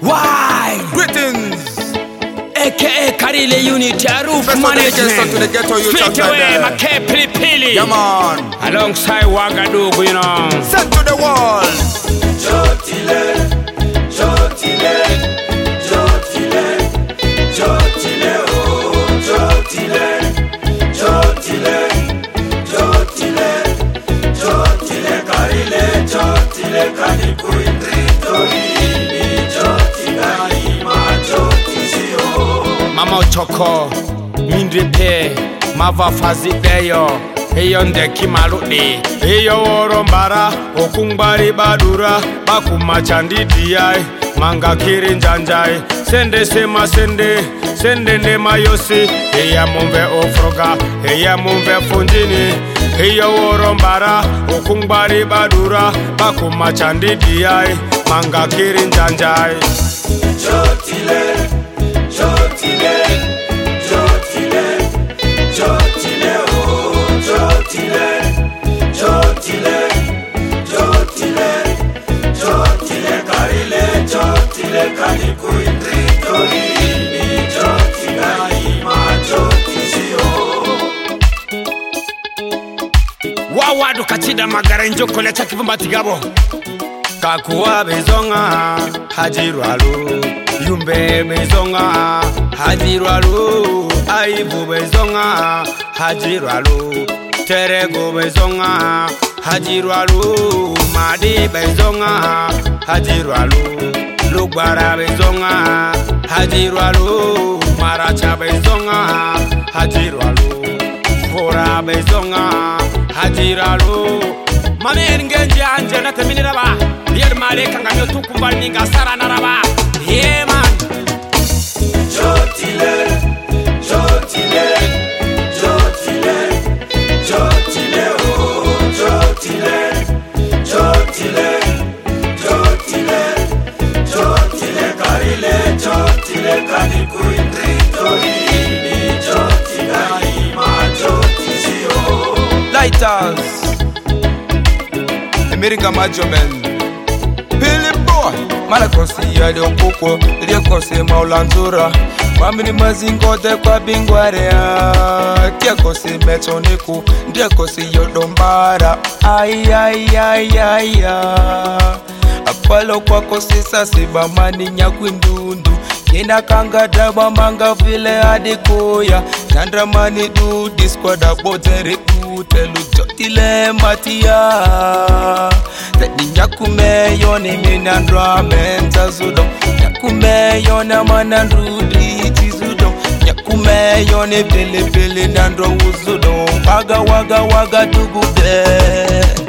Why? Greetings. AKA Karile Unit, Roof Management. To the ghetto youth Straight away, Make Pili. Yeah, man. Alongside Wagadugu, you know. Send to the wall. Jotile, Jotile, Jotile, Jotile, oh, Jotile, Jotile, Jotile, Jotile, Karile, Jotile, Kaliku Indritori, Jotile, Ima, Jotizio. Mama Choko, Mindripe, Mava Fazideyo. Eyo ndeki maludi Eyo orombara Okungbari badura Bakuma chandidiai Manga kiri njanjai Sende sema sende Sende nema yosi Eya mumve ofroga Eya mumve funjini Eyo orombara Okungbari badura Bakuma chandidiai Manga kiri njanjai Jotile, Jotile, Jotile, Jotile, oh, Jotile, Jotile, Jotile, Jotile, Karile, Jotile, Kaliku Indritori, Jotile, Ima, Jotizio. Wawadu kachida magarenjo kole chakivumba tigabo Kakuwa bezonga hajirwalu Yumbe bezonga hajirwalu Aibu bezonga hajirwalu Terego bezonga hajirwalu Madi bezonga hajirwalu Lugbara bezonga hajirwalu Maracha bezonga hajirwalu Fora bezonga hajirwalu Mame ngenje anje na temini raba Dier male kangamyo tukumbal ninga sarana raba Yeah man Jotile, Jotile, Jotile, Jotile, oh, Jotile, Jotile, Jotile, Jotile, Karile, Jotile, Kaliku Indritori, Jotile, Ima, Jotizio. Lighters. America Majomen. Billy boy. Malakosi ya liokukwo. Iliokosi maulanzura. Mamini mazingote kwa bingwarea. Kiakosi metoniku. Ndiakosi yodombara. Ay ay ay ay ay. Apalo kwa kosi sasiba mani nyakwindundu. Kina kanga daba manga vile adikoya. Tandra mani du disquada botere utelu Jotile matia. Tedi nyakume yoni minandra menza zudo. Nyakume yona manandrudi tizudo. Nyakume yoni pele pele nandro uzudo. Waga waga waga tugube.